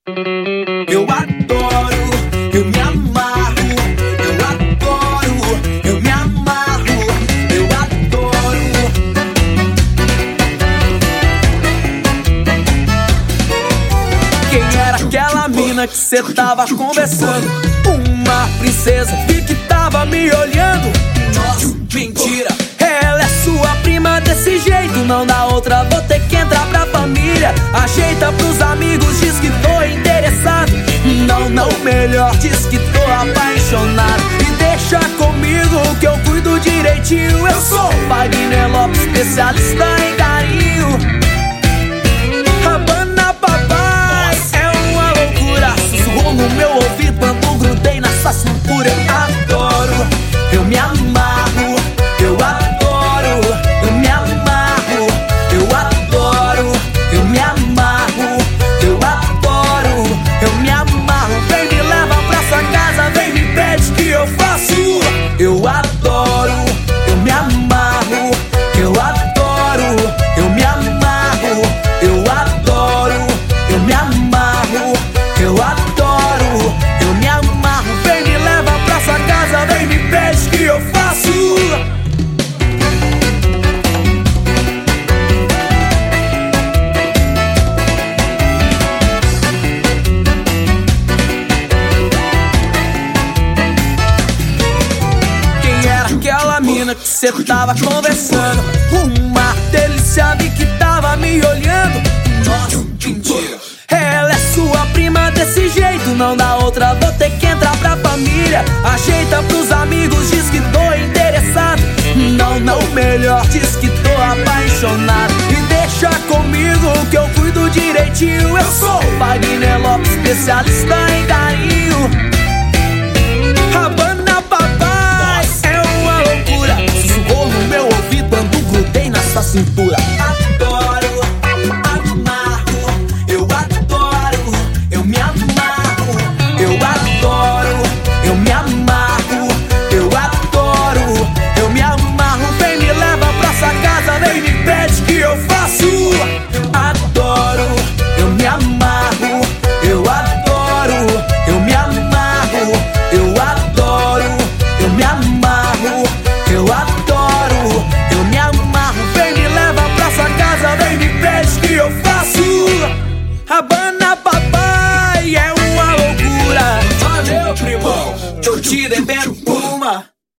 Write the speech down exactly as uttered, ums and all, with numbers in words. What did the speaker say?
Eu adoro, eu me amarro. Eu adoro, eu me amarro. Eu adoro. Quem era aquela mina que cê tava conversando? Uma princesa, vi que tava me olhando. Nossa, mentira. Ela é sua prima desse jeito, não dá outra, vou ter que entrar pra família. Ajeita pros amigos, diz que tô interessado. Não, não, melhor, diz que tô apaixonado. E deixa comigo que eu cuido direitinho. Eu sou Wagner Lopes, especialista em carinho. Rabana papai, é uma loucura. Sussurrou no meu ouvido quando grudei na sua cintura. Eu adoro, eu me amarro. Eu adoro, eu me amarro. Eu adoro, eu me amarro. Eu adoro, eu me amarro. Vem me leva pra sua casa, vem me pede que eu faço. Eu adoro, eu me amarro. Eu adoro, eu me amarro. Eu adoro, eu me amarro. Eu adoro, eu me amarro. Vem me leva pra sua casa, vem me pede que eu faço. Aquela mina que cê tava conversando, uma delícia, vi que tava me olhando. Nossa, mentira. Ela é sua prima desse jeito, não dá outra, vou ter que entrar pra família. Ajeita pros amigos, diz que tô interessado. Não, não, melhor, diz que tô apaixonado. E deixa comigo que eu cuido direitinho. Eu sou Wagner Lopes, especialista em